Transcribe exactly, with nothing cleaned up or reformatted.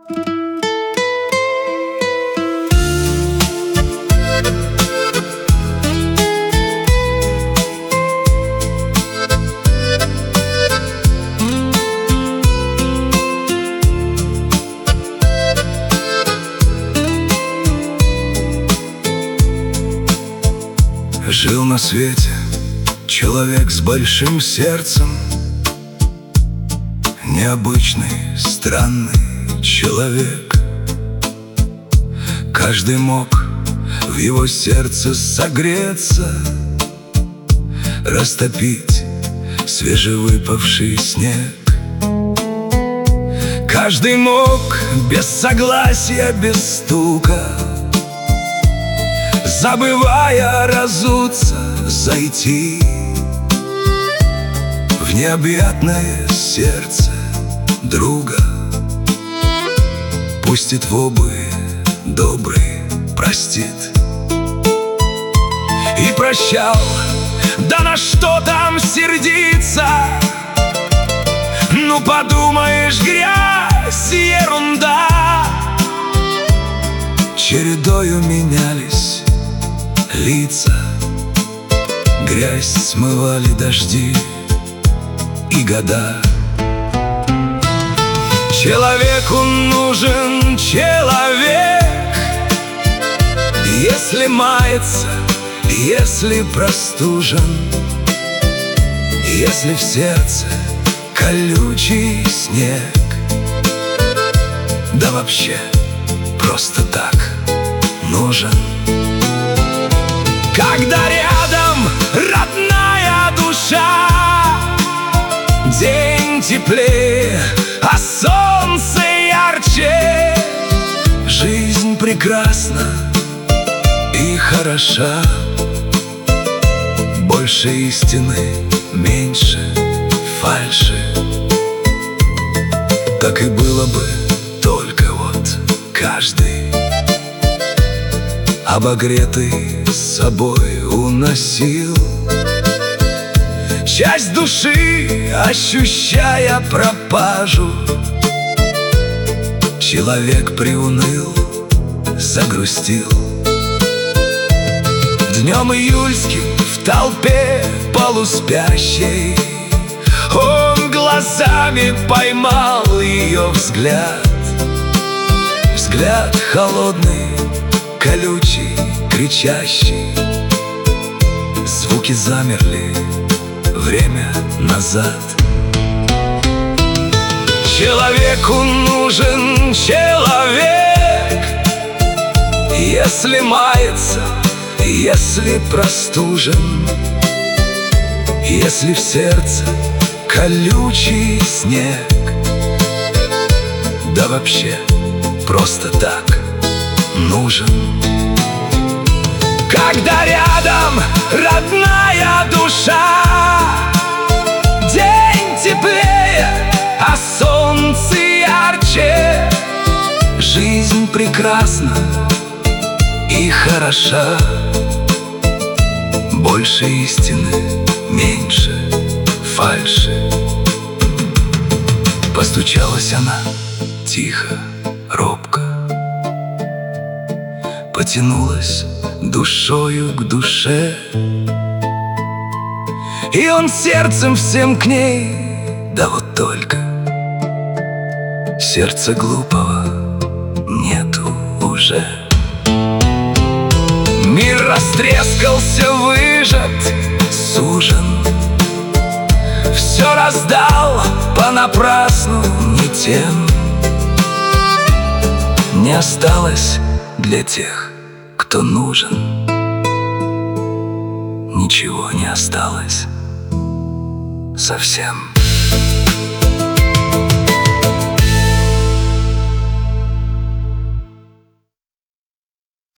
Жил на свете человек с большим сердцем, необычный, странный человек. Каждый мог в его сердце согреться, растопить свежевыпавший снег. Каждый мог без согласия, без стука, забывая разуться, зайти в необъятное сердце друга. Пустит в обуви добрый, простит. И прощал, да на что там сердиться? Ну подумаешь, грязь, ерунда. Чередою менялись лица, грязь смывали дожди и года. Человеку нужен человек, если мается, если простужен, если в сердце колючий снег, да вообще просто так нужен. Когда рядом родная душа, день теплее, а солнце ярче. Жизнь прекрасна и хороша, больше истины, меньше фальши. Так и было бы, только вот каждый обогретый собой уносил часть души, ощущая пропажу. Человек приуныл, загрустил. Днем июльским в толпе полуспящей он глазами поймал ее взгляд. Взгляд холодный, колючий, кричащий. Звуки замерли, время назад. Человеку нужен человек, если мается, если простужен, если в сердце колючий снег, да вообще просто так нужен. Когда рядом родная душа, день теплее, а солнце ярче. Жизнь прекрасна и хороша, больше истины, меньше фальши. Постучалась она тихо, робко, потянулась душою к душе, и он сердцем всем к ней. Да вот только сердца глупого нету уже. Мир растрескался, выжат, сужен, все раздал понапрасну не тем. Не осталось для тех, кто нужен. Ничего не осталось совсем.